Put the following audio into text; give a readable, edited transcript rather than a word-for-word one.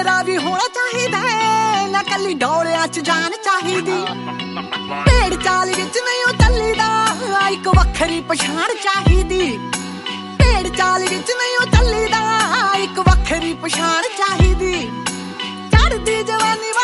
ਚਿਹਰਾ ਵੀ ਹੋਣਾ ਚਾਹੀਦਾ ਨਾ ਕੱਲੀ ਡੋਲਿਆਂ 'ਚ ਜਾਨ ਚਾਹੀਦੀ ਭੇਡ ਚਾਲ ਵਿੱਚ ਨਹੀਂ ਉਹ ਚੱਲੀਦਾ ਇੱਕ ਵੱਖਰੀ ਪਛਾਣ ਚਾਹੀਦੀ ਭੇਡ ਚਾਲ ਵਿੱਚ ਨਹੀਂ ਉਹ ਚੱਲੀਦਾ ਇੱਕ ਵੱਖਰੀ ਪਛਾਣ ਚਾਹੀਦੀ ਚੜ੍ਹਦੀ ਜਵਾਨੀ